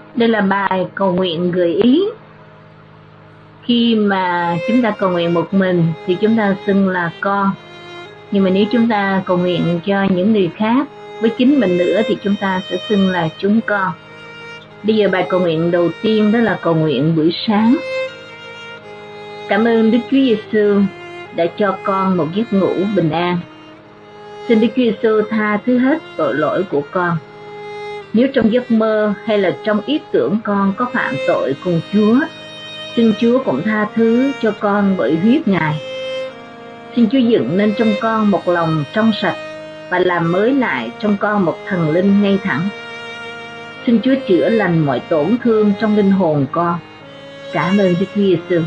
Đây là bài cầu nguyện gợi ý. Khi mà chúng ta cầu nguyện một mình thì chúng ta xưng là con. Nhưng mà nếu chúng ta cầu nguyện cho những người khác với chính mình nữa thì chúng ta sẽ xưng là chúng con. Bây giờ bài cầu nguyện đầu tiên đó là cầu nguyện buổi sáng. Cảm ơn Đức Chúa Giêsu đã cho con một giấc ngủ bình an. Xin Đức Chúa Giêsu tha thứ hết tội lỗi của con. Nếu trong giấc mơ hay là trong ý tưởng con có phạm tội cùng Chúa, xin Chúa cũng tha thứ cho con bởi huyết Ngài. Xin Chúa dựng nên trong con một lòng trong sạch và làm mới lại trong con một thần linh ngay thẳng. Xin Chúa chữa lành mọi tổn thương trong linh hồn con. Cảm ơn Đức Chúa Giêsu.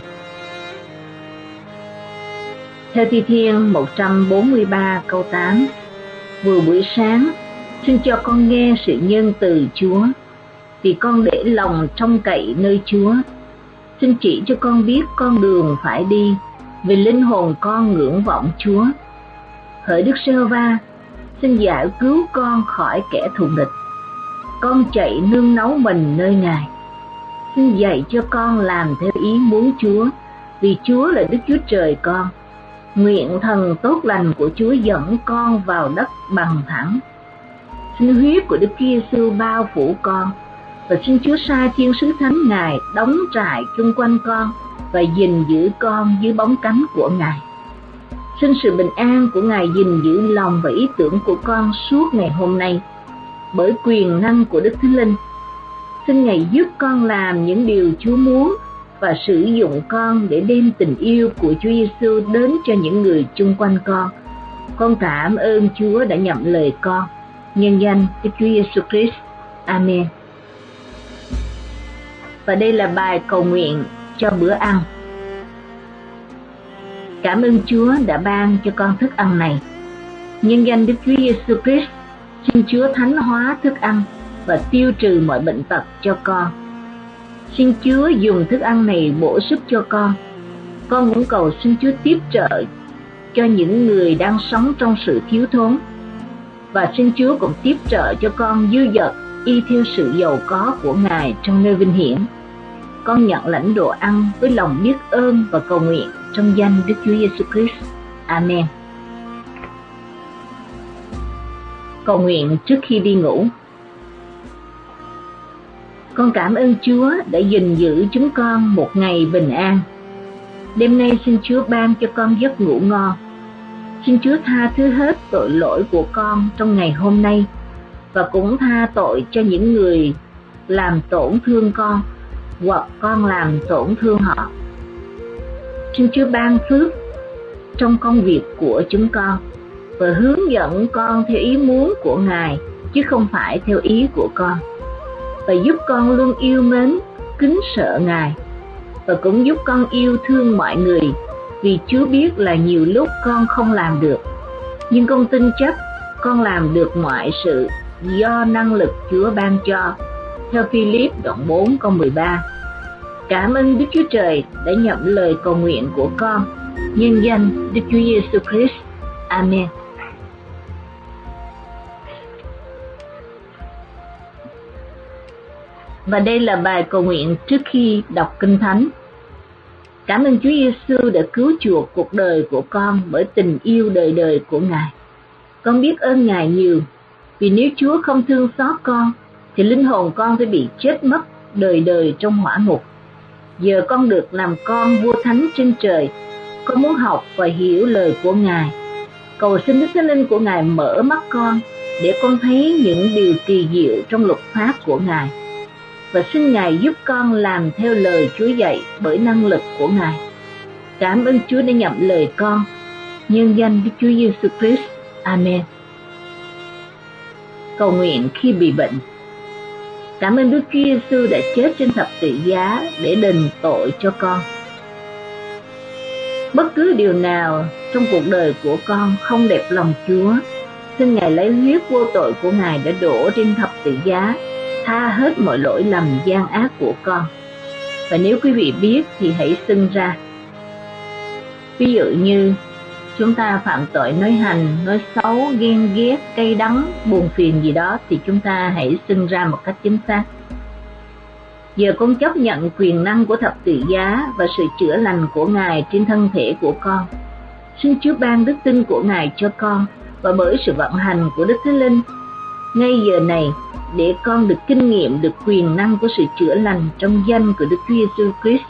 Theo Thi Thiên 143 câu 8, vừa buổi sáng, xin cho con nghe sự nhân từ Chúa, vì con để lòng trông cậy nơi Chúa. Xin chỉ cho con biết con đường phải đi, vì linh hồn con ngưỡng vọng Chúa. Hỡi Đức Giê-hô-va, xin giải cứu con khỏi kẻ thù địch. Con chạy nương náu mình nơi Ngài. Xin dạy cho con làm theo ý muốn Chúa, vì Chúa là Đức Chúa Trời con. Nguyện thần tốt lành của Chúa dẫn con vào đất bằng thẳng. Xin huyết của Đức Chúa Giêsu bao phủ con, và xin Chúa sai thiên sứ thánh Ngài đóng trại chung quanh con và gìn giữ con dưới bóng cánh của Ngài. Xin sự bình an của Ngài gìn giữ lòng và ý tưởng của con suốt ngày hôm nay, bởi quyền năng của Đức Thánh Linh. Xin Ngài giúp con làm những điều Chúa muốn và sử dụng con để đem tình yêu của Chúa Giêsu đến cho những người chung quanh con. Con cảm ơn Chúa đã nhậm lời con. Nhân danh Đức Chúa Giêsu Christ. Amen. Và đây là bài cầu nguyện cho bữa ăn. Cảm ơn Chúa đã ban cho con thức ăn này. Nhân danh Đức Chúa Giêsu Christ, xin Chúa thánh hóa thức ăn và tiêu trừ mọi bệnh tật cho con. Xin Chúa dùng thức ăn này bổ sức cho con. Con cũng cầu xin Chúa tiếp trợ cho những người đang sống trong sự thiếu thốn. Và xin Chúa cũng tiếp trợ cho con dư dật y theo sự giàu có của Ngài trong nơi vinh hiển. Con nhận lãnh đồ ăn với lòng biết ơn và cầu nguyện trong danh Đức Chúa Giêsu Christ. Amen. Cầu nguyện trước khi đi ngủ. Con cảm ơn Chúa đã gìn giữ chúng con một ngày bình an. Đêm nay xin Chúa ban cho con giấc ngủ ngon. Xin Chúa tha thứ hết tội lỗi của con trong ngày hôm nay, và cũng tha tội cho những người làm tổn thương con hoặc con làm tổn thương họ. Xin Chúa ban phước trong công việc của chúng con và hướng dẫn con theo ý muốn của Ngài, chứ không phải theo ý của con. Và giúp con luôn yêu mến, kính sợ Ngài, và cũng giúp con yêu thương mọi người, vì Chúa biết là nhiều lúc con không làm được, nhưng con tin chắc con làm được mọi sự do năng lực Chúa ban cho. Theo Philip đoạn 4 câu 13. Cảm ơn Đức Chúa Trời đã nhận lời cầu nguyện của con. Nhân danh Đức Chúa Giêsu Christ. Amen. Và đây là bài cầu nguyện trước khi đọc Kinh Thánh. Cảm ơn Chúa Giêsu đã cứu chuộc cuộc đời của con bởi tình yêu đời đời của Ngài. Con biết ơn Ngài nhiều, vì nếu Chúa không thương xót con thì linh hồn con sẽ bị chết mất đời đời trong hỏa ngục. Giờ con được làm con vua thánh trên trời. Con muốn học và hiểu lời của Ngài. Cầu xin Đức Thánh Linh của Ngài mở mắt con để con thấy những điều kỳ diệu trong luật pháp của Ngài. Và xin Ngài giúp con làm theo lời Chúa dạy bởi năng lực của Ngài. Cảm ơn Chúa đã nhậm lời con. Nhân danh Đức Chúa Giêsu Christ. Amen. Cầu nguyện khi bị bệnh. Cảm ơn Đức Chúa Giêsu đã chết trên thập tự giá để đền tội cho con. Bất cứ điều nào trong cuộc đời của con không đẹp lòng Chúa, xin Ngài lấy huyết vô tội của Ngài đã đổ trên thập tự giá, tha hết mọi lỗi lầm gian ác của con. Và nếu quý vị biết thì hãy xưng ra. Ví dụ như chúng ta phạm tội nói hành, nói xấu, ghen ghét, cay đắng, buồn phiền gì đó, thì chúng ta hãy xưng ra một cách chính xác. Giờ con chấp nhận quyền năng của thập tự giá và sự chữa lành của Ngài trên thân thể của con. Xin Chúa ban đức tin của Ngài cho con, và bởi sự vận hành của Đức Thánh Linh ngay giờ này, để con được kinh nghiệm được quyền năng của sự chữa lành trong danh của Đức Chúa Giêsu Christ.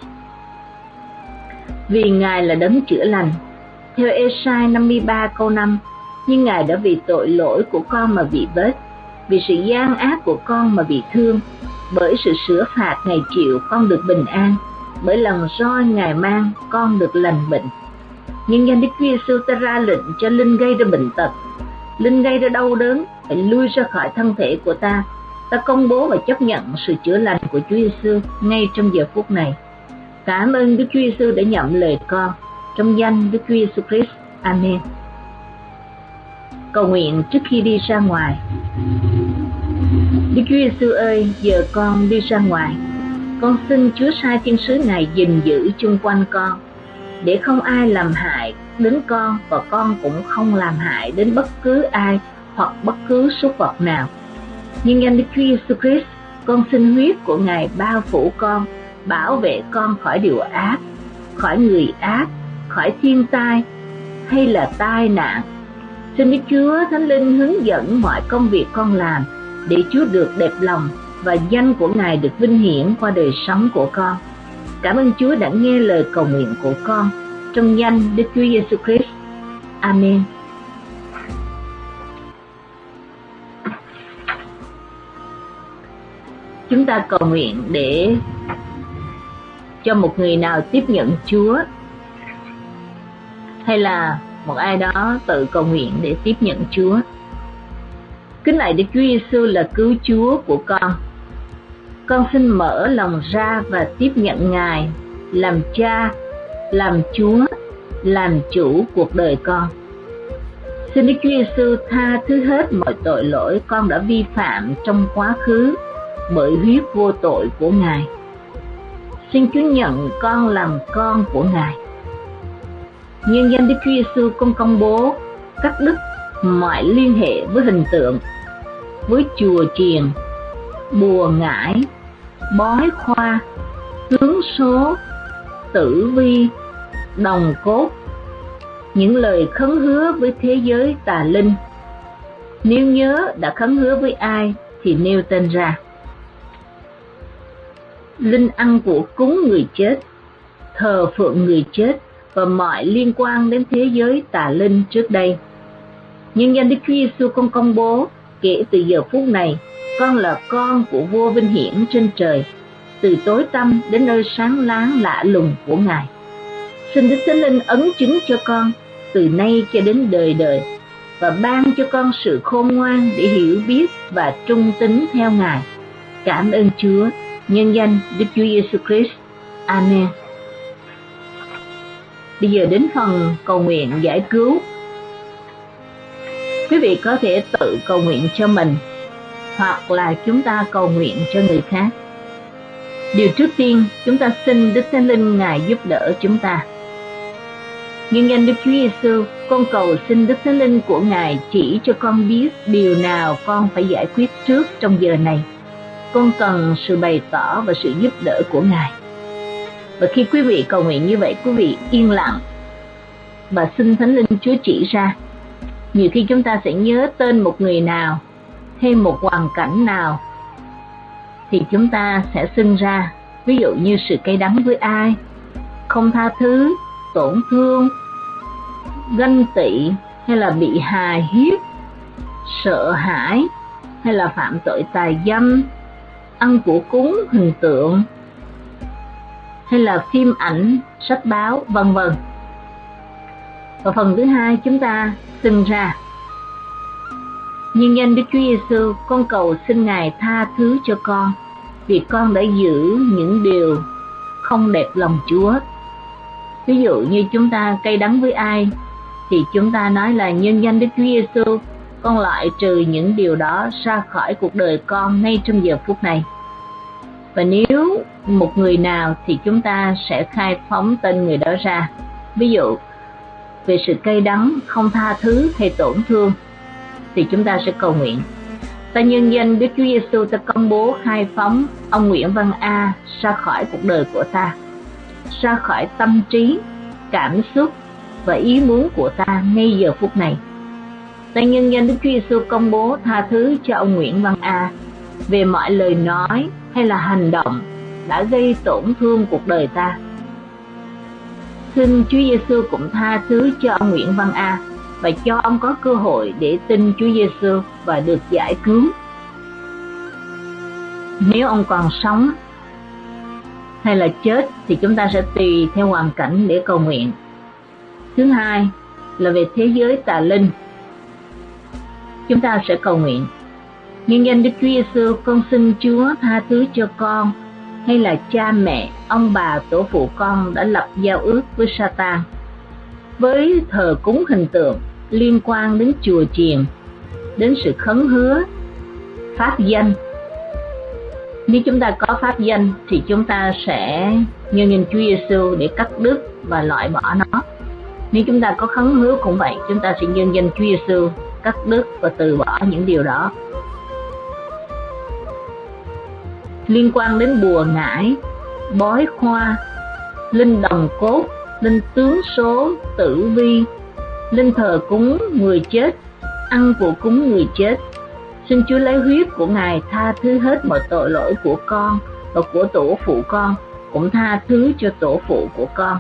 Vì Ngài là đấng chữa lành. Theo Ê-sai 53 câu 5, nhưng Ngài đã vì tội lỗi của con mà bị vết, vì sự gian ác của con mà bị thương. Bởi sự sửa phạt Ngài chịu, con được bình an. Bởi lần roi Ngài mang, con được lành bệnh. Nhưng danh Đức Chúa Giêsu ta ra lệnh cho linh gây ra bệnh tật, linh gây ra đau đớn phải lui ra khỏi thân thể của ta. Ta công bố và chấp nhận sự chữa lành của Chúa Giêsu ngay trong giờ phút này. Cảm ơn Đức Chúa Giêsu đã nhậm lời con. Trong danh Đức Chúa Giêsu Christ. Amen. Cầu nguyện trước khi đi ra ngoài. Đức Chúa Giêsu ơi, giờ con đi ra ngoài, con xin Chúa sai thiên sứ Ngài gìn giữ chung quanh con, để không ai làm hại đến con, và con cũng không làm hại đến bất cứ ai hoặc bất cứ súc vật nào. Nhưng danh Đức Chúa Giêsu Christ, con xin huyết của Ngài bao phủ con, bảo vệ con khỏi điều ác, khỏi người ác, khỏi thiên tai hay là tai nạn. Xin Đức Chúa Thánh Linh hướng dẫn mọi công việc con làm, để Chúa được đẹp lòng và danh của Ngài được vinh hiển qua đời sống của con. Cảm ơn Chúa đã nghe lời cầu nguyện của con. Trong danh Đức Chúa Giêsu Christ. Amen. Chúng ta cầu nguyện để cho một người nào tiếp nhận Chúa, hay là một ai đó tự cầu nguyện để tiếp nhận Chúa. Kính lạy Đức Chúa Giêsu là cứu Chúa của con xin mở lòng ra và tiếp nhận Ngài làm Cha, làm Chúa, làm chủ cuộc đời con. Xin Đức Chúa Giêsu tha thứ hết mọi tội lỗi con đã vi phạm trong quá khứ bởi huyết vô tội của Ngài. Xin Chúa nhận con làm con của Ngài. Nhân danh Đức Chúa Giêsu, con công bố cắt đứt mọi liên hệ với hình tượng, với chùa chiền, bùa ngải, bói khoa, tướng số, tử vi, đồng cốt, những lời khấn hứa với thế giới tà linh. Nếu nhớ đã khấn hứa với ai thì nêu tên ra. Linh ăn của cúng người chết, thờ phượng người chết và mọi liên quan đến thế giới tà linh trước đây. Nhưng danh Đức Chúa Giêsu, con công bố kể từ giờ phút này, con là con của Vua vinh hiển trên trời, từ tối tăm đến nơi sáng láng lạ lùng của Ngài. Xin Đức Thánh Linh ấn chứng cho con từ nay cho đến đời đời, và ban cho con sự khôn ngoan để hiểu biết và trung tín theo Ngài. Cảm ơn Chúa, nhân danh Đức Chúa Giêsu Christ. Amen. Bây giờ đến phần cầu nguyện giải cứu. Quý vị có thể tự cầu nguyện cho mình, hoặc là chúng ta cầu nguyện cho người khác. Điều trước tiên, chúng ta xin Đức Thánh Linh Ngài giúp đỡ chúng ta. Nhưng danh Đức Chúa Giêsu, con cầu xin Đức Thánh Linh của Ngài chỉ cho con biết điều nào con phải giải quyết trước trong giờ này. Con cần sự bày tỏ và sự giúp đỡ của Ngài. Và khi quý vị cầu nguyện như vậy, quý vị yên lặng và xin Thánh Linh Chúa chỉ ra. Nhiều khi chúng ta sẽ nhớ tên một người nào hay một hoàn cảnh nào thì chúng ta sẽ xin ra. Ví dụ như sự cay đắng với ai, không tha thứ, tổn thương, ganh tị, hay là bị hà hiếp, sợ hãi, hay là phạm tội tà dâm, ăn của cúng hình tượng, hay là phim ảnh, sách báo, vân vân. Và phần thứ hai, chúng ta xin ra. Nhưng danh Đức Chúa Giêsu, con cầu xin Ngài tha thứ cho con, vì con đã giữ những điều không đẹp lòng Chúa. Ví dụ như chúng ta cay đắng với ai thì chúng ta nói là nhân danh Đức Chúa Giêsu, con loại trừ những điều đó ra khỏi cuộc đời con ngay trong giờ phút này. Và nếu một người nào thì chúng ta sẽ khai phóng tên người đó ra. Ví dụ về sự cay đắng, không tha thứ hay tổn thương thì chúng ta sẽ cầu nguyện. Ta nhân danh Đức Chúa Giêsu, ta công bố khai phóng ông Nguyễn Văn A ra khỏi cuộc đời của ta, ra khỏi tâm trí, cảm xúc và ý muốn của ta ngay giờ phút này. Ta nhân danh Đức Chúa Giêsu công bố tha thứ cho ông Nguyễn Văn A về mọi lời nói hay là hành động đã gây tổn thương cuộc đời ta. Xin Chúa Giêsu cũng tha thứ cho ông Nguyễn Văn A và cho ông có cơ hội để tin Chúa Giêsu và được giải cứu. Nếu ông còn sống hay là chết thì chúng ta sẽ tùy theo hoàn cảnh để cầu nguyện. Thứ hai là về thế giới tà linh. Chúng ta sẽ cầu nguyện: nhân danh Đức Chúa Giêsu, con xin Chúa tha thứ cho con hay là cha mẹ, ông bà, tổ phụ con đã lập giao ước với Satan, với thờ cúng hình tượng liên quan đến chùa chiền, đến sự khấn hứa, pháp danh. Nếu chúng ta có pháp danh thì chúng ta sẽ nhân danh Chúa Giêsu để cắt đứt và loại bỏ nó. Nếu chúng ta có khấn hứa cũng vậy, chúng ta sẽ nhân danh Chúa Giêsu cắt đứt và từ bỏ những điều đó. Liên quan đến bùa ngải, bói khoa, linh đồng cốt, linh tướng số, tử vi, linh thờ cúng người chết, ăn của cúng người chết, xin Chúa lấy huyết của Ngài tha thứ hết mọi tội lỗi của con và của tổ phụ con, cũng tha thứ cho tổ phụ của con.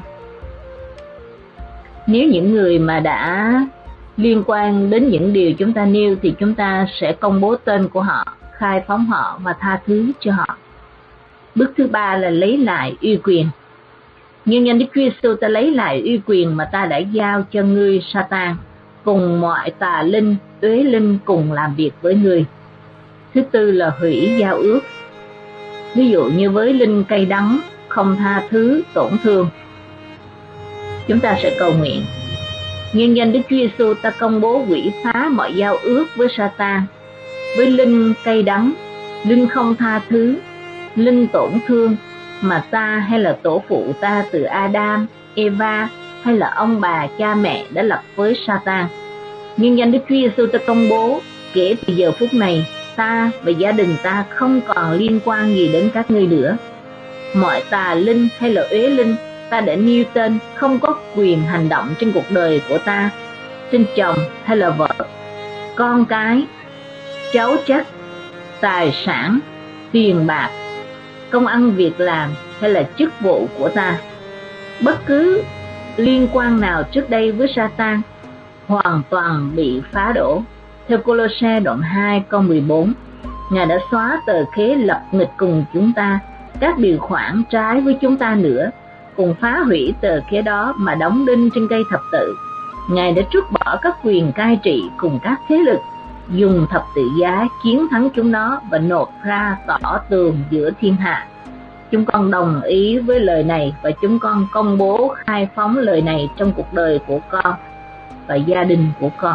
Nếu những người mà đã liên quan đến những điều chúng ta nêu thì chúng ta sẽ công bố tên của họ, khai phóng họ và tha thứ cho họ. Bước thứ ba là lấy lại uy quyền. Nhưng nhân Đức Chúa Giêsu, ta lấy lại uy quyền mà ta đã giao cho ngươi Satan, cùng mọi tà linh, uế linh cùng làm việc với ngươi. Thứ tư là hủy giao ước. Ví dụ như với linh cay đắng, không tha thứ, tổn thương. Chúng ta sẽ cầu nguyện: nhân danh Đức Chúa Giêsu, ta công bố hủy phá mọi giao ước với Satan, với linh cay đắng, linh không tha thứ, linh tổn thương mà ta hay là tổ phụ ta từ Adam, Eva hay là ông bà, cha mẹ đã lập với Satan. Nhưng danh Đức Chúa Giêsu, ta công bố kể từ giờ phút này, ta và gia đình ta không còn liên quan gì đến các ngươi nữa. Mọi tà linh hay là uế linh ta đã nêu tên không có quyền hành động trên cuộc đời của ta, trên chồng hay là vợ, con cái, cháu chắt, tài sản, tiền bạc, công ăn việc làm hay là chức vụ của ta. Bất cứ liên quan nào trước đây với Satan hoàn toàn bị phá đổ. Theo Cô-lô-se đoạn 2 câu 14, Ngài đã xóa tờ khế lập nghịch cùng chúng ta, các điều khoản trái với chúng ta nữa, cùng phá hủy tờ khế đó mà đóng đinh trên cây thập tự. Ngài đã trút bỏ các quyền cai trị cùng các thế lực, dùng thập tự giá chiến thắng chúng nó và nộp ra tỏ tường giữa thiên hạ. Chúng con đồng ý với lời này và chúng con công bố khai phóng lời này trong cuộc đời của con và gia đình của con.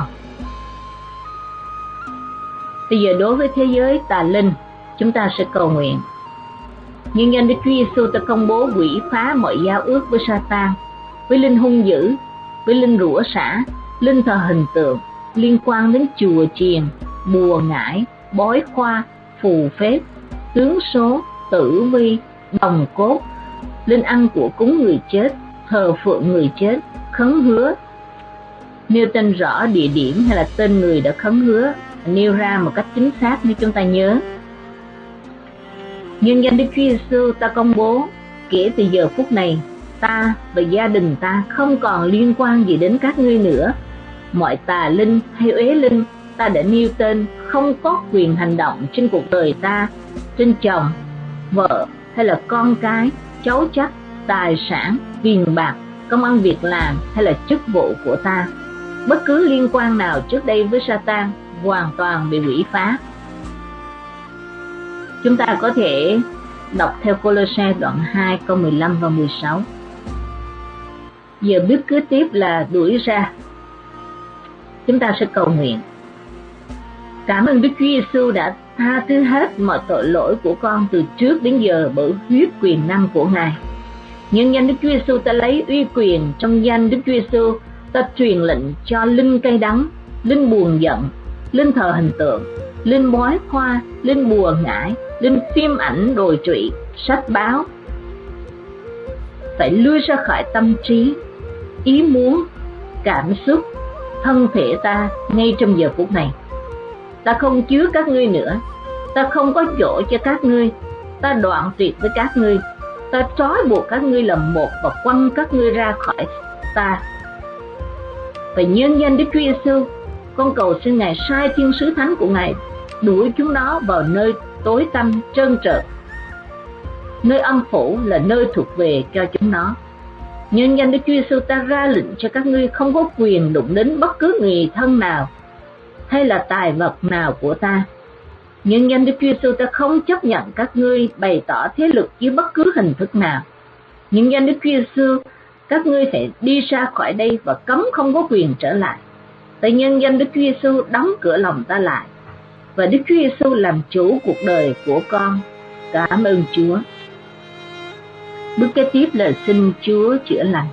Bây giờ đối với thế giới tà linh, chúng ta sẽ cầu nguyện: nhân danh Đức Chúa Giêsu, ta công bố hủy phá mọi giao ước với Satan, với linh hung dữ, với linh rủa xả, linh thờ hình tượng liên quan đến chùa chiền, bùa ngải, bói khoa, phù phép, tướng số, tử vi, đồng cốt, linh ăn của cúng người chết, thờ phượng người chết, khấn hứa. Nêu tên rõ địa điểm hay là tên người đã khấn hứa, nêu ra một cách chính xác nếu chúng ta nhớ. Nhân danh Đức Chúa Giêsu, ta công bố kể từ giờ phút này, ta và gia đình ta không còn liên quan gì đến các ngươi nữa. Mọi tà linh hay uế linh ta đã nêu tên không có quyền hành động trên cuộc đời ta, trên chồng, vợ hay là con cái, cháu chắt, tài sản, tiền bạc, công ăn việc làm hay là chức vụ của ta. Bất cứ liên quan nào trước đây với Satan hoàn toàn bị hủy phá. Chúng ta có thể đọc theo Cô-lô-se đoạn 2 câu 15 và 16. Giờ bước kế tiếp là đuổi ra. Chúng ta sẽ cầu nguyện: cảm ơn Đức Chúa Giêsu đã tha thứ hết mọi tội lỗi của con từ trước đến giờ bởi huyết quyền năng của Ngài. Nhân danh Đức Chúa Giêsu, ta lấy uy quyền trong danh Đức Chúa Giêsu, ta truyền lệnh cho linh cay đắng, linh buồn giận, linh thờ hình tượng, lên bói khoa, lên bùa ngải, lên phim ảnh đồi trụy, sách báo. Phải lui ra khỏi tâm trí, ý muốn, cảm xúc, thân thể ta ngay trong giờ phút này. Ta không chứa các ngươi nữa, ta không có chỗ cho các ngươi, ta đoạn tuyệt với các ngươi, ta trói buộc các ngươi làm một và quăng các ngươi ra khỏi ta. Và nhân danh Đức Chúa Giêsu, con cầu xin Ngài sai thiên sứ thánh của Ngài đuổi chúng nó vào nơi tối tăm trơn trượt. Nơi âm phủ là nơi thuộc về cho chúng nó. Nhân danh Đức Chúa Giêsu, ta ra lệnh cho các ngươi không có quyền đụng đến bất cứ người thân nào hay là tài vật nào của ta. Nhân danh Đức Chúa Giêsu, ta không chấp nhận các ngươi bày tỏ thế lực dưới bất cứ hình thức nào. Nhân danh Đức Chúa Giêsu, các ngươi phải đi ra khỏi đây và cấm không có quyền trở lại. Tại nhân danh Đức Chúa Giêsu, đóng cửa lòng ta lại và Đức Chúa Giêsu làm chủ cuộc đời của con. Cảm ơn Chúa. Bước kế tiếp là xin Chúa chữa lành.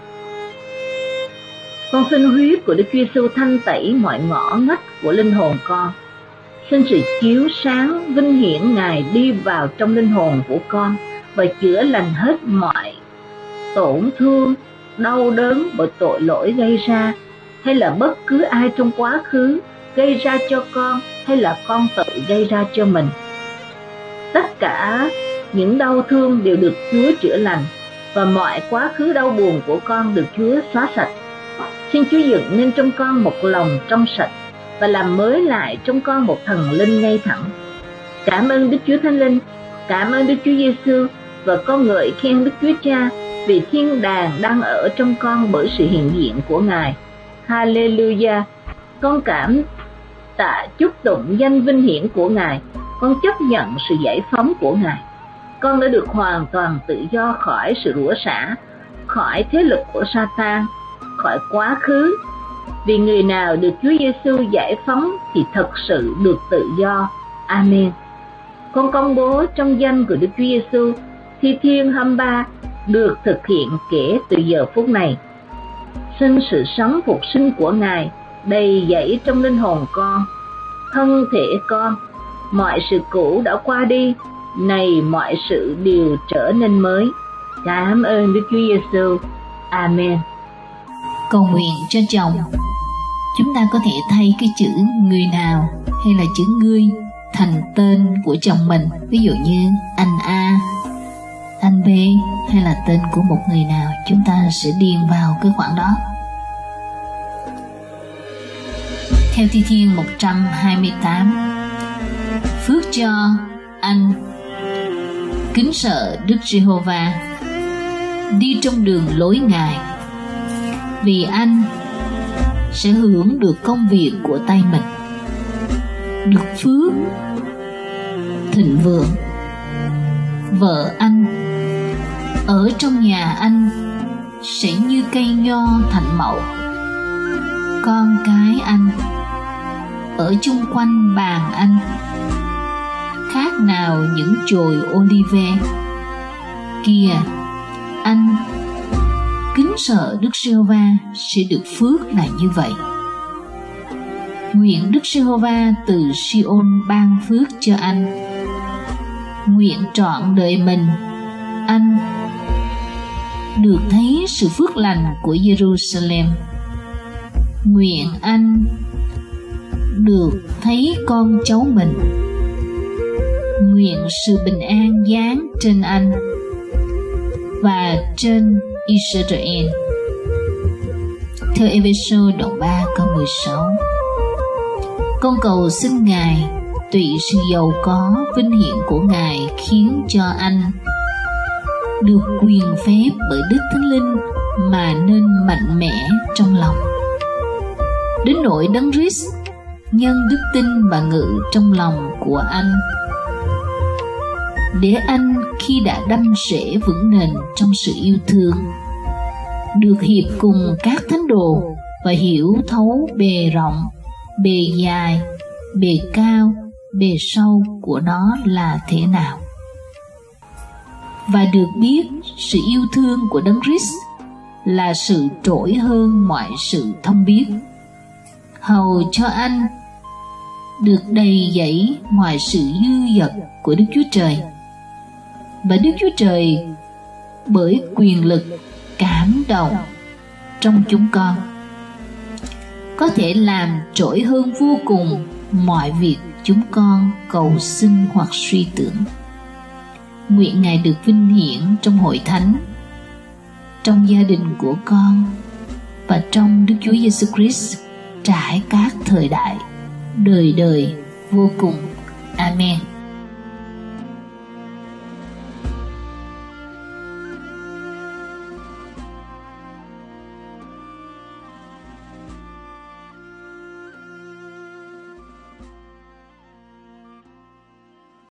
Con xin huyết của Đức Chúa Giêsu thanh tẩy mọi ngõ ngách của linh hồn con. Xin sự chiếu sáng vinh hiển Ngài đi vào trong linh hồn của con và chữa lành hết mọi tổn thương, đau đớn bởi tội lỗi gây ra, hay là bất cứ ai trong quá khứ gây ra cho con, hay là con tự gây ra cho mình. Tất cả những đau thương đều được Chúa chữa lành, và mọi quá khứ đau buồn của con được Chúa xóa sạch. Xin Chúa dựng nên trong con một lòng trong sạch và làm mới lại trong con một thần linh ngay thẳng. Cảm ơn Đức Chúa Thánh Linh, cảm ơn Đức Chúa Giêsu, và con ngợi khen Đức Chúa Cha vì thiên đàng đang ở trong con bởi sự hiện diện của Ngài. Hallelujah. Con cảm tạ chúc tụng danh vinh hiển của Ngài. Con chấp nhận sự giải phóng của Ngài. Con đã được hoàn toàn tự do khỏi sự rủa xả, khỏi thế lực của Sa-tan, khỏi quá khứ. Vì người nào được Chúa Giêsu giải phóng thì thật sự được tự do. Amen. Con công bố trong danh của Đức Chúa Giêsu, Thi Thiên 23 được thực hiện kể từ giờ phút này. Xin sự sống phục sinh của Ngài đầy dẫy trong linh hồn con, thân thể con. Mọi sự cũ đã qua đi, này mọi sự đều trở nên mới. Cảm ơn Đức Chúa Giêsu. Amen. Cầu nguyện cho chồng. Chúng ta có thể thay cái chữ người nào hay là chữ ngươi thành tên của chồng mình. Ví dụ như anh A, anh B, hay là tên của một người nào, chúng ta sẽ điền vào cái khoảng đó. Theo Thi Thiên 128, phước cho anh kính sợ Đức Giê-hô-va, đi trong đường lối Ngài, vì anh sẽ hưởng được công việc của tay mình, được phước, thịnh vượng. Vợ anh ở trong nhà anh sẽ như cây nho thành mậu, con cái anh ở chung quanh bàn anh khác nào những chồi olive. Kìa, anh kính sợ Đức Giê-hô-va sẽ được phước là như vậy. Nguyện Đức Giê-hô-va từ Si-ôn ban phước cho anh. Nguyện trọn đời mình anh được thấy sự phước lành của Jerusalem. Nguyện anh được thấy con cháu mình. Nguyện sự bình an giáng trên anh và trên Israel. Theo Ê-phê-sô đoạn 3 câu 16. Con cầu xin Ngài tùy sự giàu có vinh hiển của Ngài khiến cho anh được quyền phép bởi Đức Thánh Linh mà nên mạnh mẽ trong lòng, đến nỗi Đấng Christ nhân đức tin mà ngự trong lòng của anh, để anh khi đã đâm rễ vững nền trong sự yêu thương, được hiệp cùng các thánh đồ và hiểu thấu bề rộng, bề dài, bề cao, bề sâu của nó là thế nào, và được biết sự yêu thương của Đấng Christ là sự trỗi hơn mọi sự thông biết, hầu cho anh được đầy dẫy mọi sự dư dật của Đức Chúa Trời, và Đức Chúa Trời bởi quyền lực cảm động trong chúng con có thể làm trỗi hơn vô cùng mọi việc chúng con cầu xin hoặc suy tưởng. Nguyện Ngài được vinh hiển trong hội thánh, trong gia đình của con và trong Đức Chúa Giêsu Christ trải các thời đại, đời đời vô cùng. Amen.